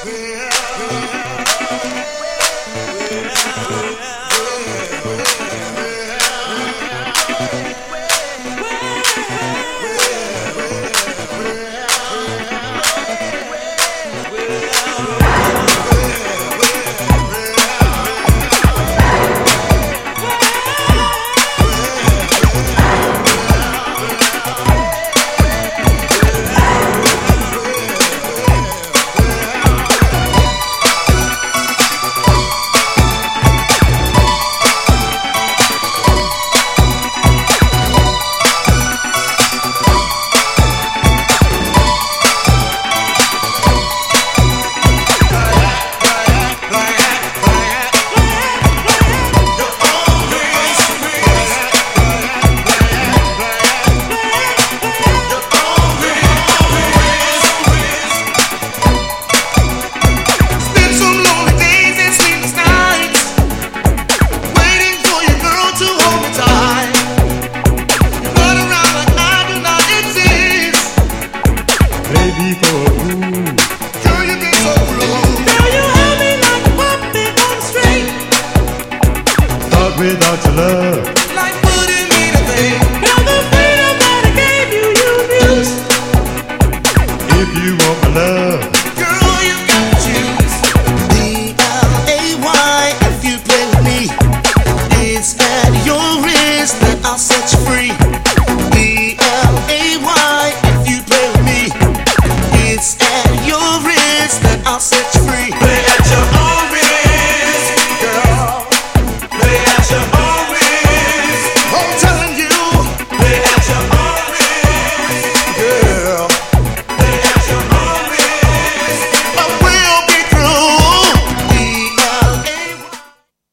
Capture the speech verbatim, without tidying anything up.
Without your love, life wouldn't mean a thing. Now the freedom that I gave you, you abuse. if you want my love, Girl, you got to choose. B L A Y, if you play with me, it's at your risk that I'll set you free. B L A Y, if you play with me, it's at your risk that I'll set you free.